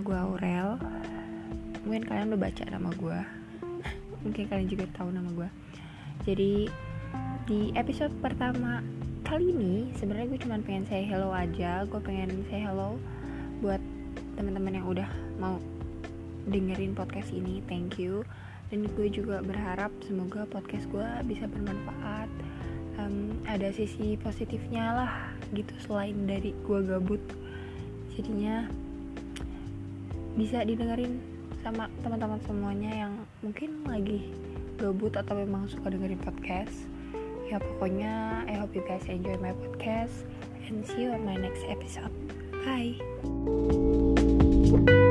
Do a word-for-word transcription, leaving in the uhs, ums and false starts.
gue Aurel. Mungkin kalian udah baca nama gue. Mungkin kalian juga tahu nama gue. Jadi di episode pertama kali ini sebenarnya gue cuma pengen say hello aja. Gue pengen say hello buat teman-teman yang udah mau dengerin podcast ini. Thank you. Dan gue juga berharap semoga podcast gue bisa bermanfaat. Um, ada sisi positifnya lah gitu selain dari gue gabut. Jadinya bisa didengerin sama teman-teman semuanya yang mungkin lagi gabut atau memang suka dengerin podcast. Ya pokoknya I hope you guys enjoy my podcast and see you on my next episode. Bye.